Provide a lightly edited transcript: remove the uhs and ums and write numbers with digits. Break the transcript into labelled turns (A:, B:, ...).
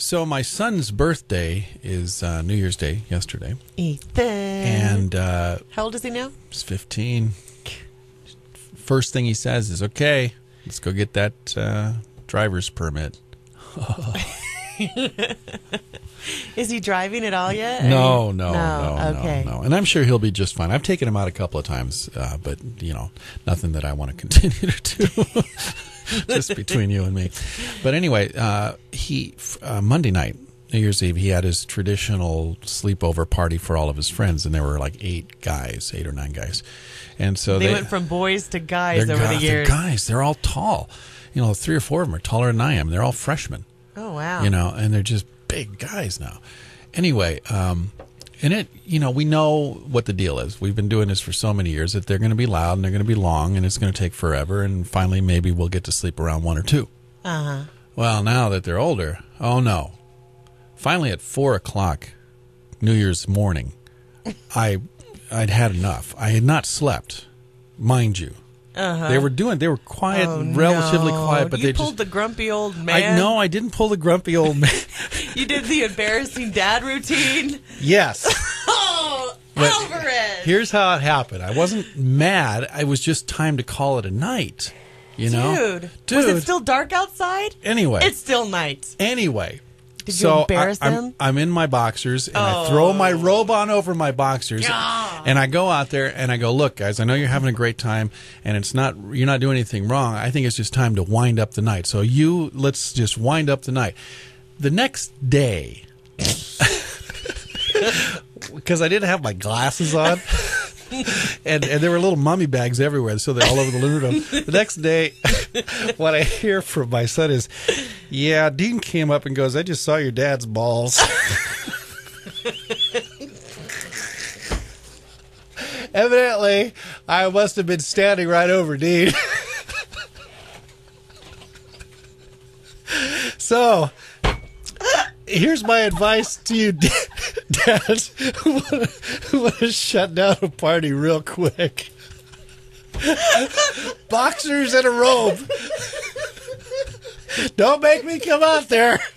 A: So my son's birthday is New Year's Day, yesterday.
B: Ethan.
A: And
B: how old is he now?
A: he's 15. First thing he says is, okay, let's go get that driver's permit.
B: Is he driving at all yet?
A: No.
B: Okay.
A: And I'm sure he'll be just fine. I've taken him out a couple of times, but, nothing that I want to continue to do. Just between you and me. But anyway, he Monday night, New Year's Eve, he had his traditional sleepover party for all of his friends, and there were like 8 or 9 guys. And so
B: they went from boys to guys over the years.
A: They're guys. They're all tall. 3 or 4 of them are taller than I am. They're all freshmen.
B: Oh, wow.
A: And they're just big guys now. Anyway, and we know what the deal is. We've been doing this for so many years that they're going to be loud and they're going to be long and it's going to take forever. And finally, maybe we'll get to sleep around 1 or 2.
B: Uh-huh.
A: Well, now that they're older, oh no. Finally, at 4 o'clock, New Year's morning, I'd had enough. I had not slept, mind you.
B: Uh-huh.
A: They were quiet, relatively quiet, but
B: you
A: they
B: pulled the grumpy old man.
A: I didn't pull the grumpy old man.
B: You did the embarrassing dad routine.
A: Yes.
B: Oh,
A: but
B: Alvarez!
A: Here's how it happened. I wasn't mad. I was just time to call it a night. Dude,
B: was it still dark outside?
A: Anyway,
B: it's still night.
A: Anyway.
B: Did you embarrass them?
A: I'm in my boxers, and I throw my robe on over my boxers, and I go out there, and I go, look, guys, I know you're having a great time, and you're not doing anything wrong. I think it's just time to wind up the night. So let's just wind up the night. The next day, because I didn't have my glasses on, and there were little mummy bags everywhere, so they're all over the living room. The next day, what I hear from my son is, yeah, Dean came up and goes, I just saw your dad's balls. Evidently, I must have been standing right over Dean. So, here's my advice to you, dads who want to shut down a party real quick. Boxers and a robe. Don't make me come out there.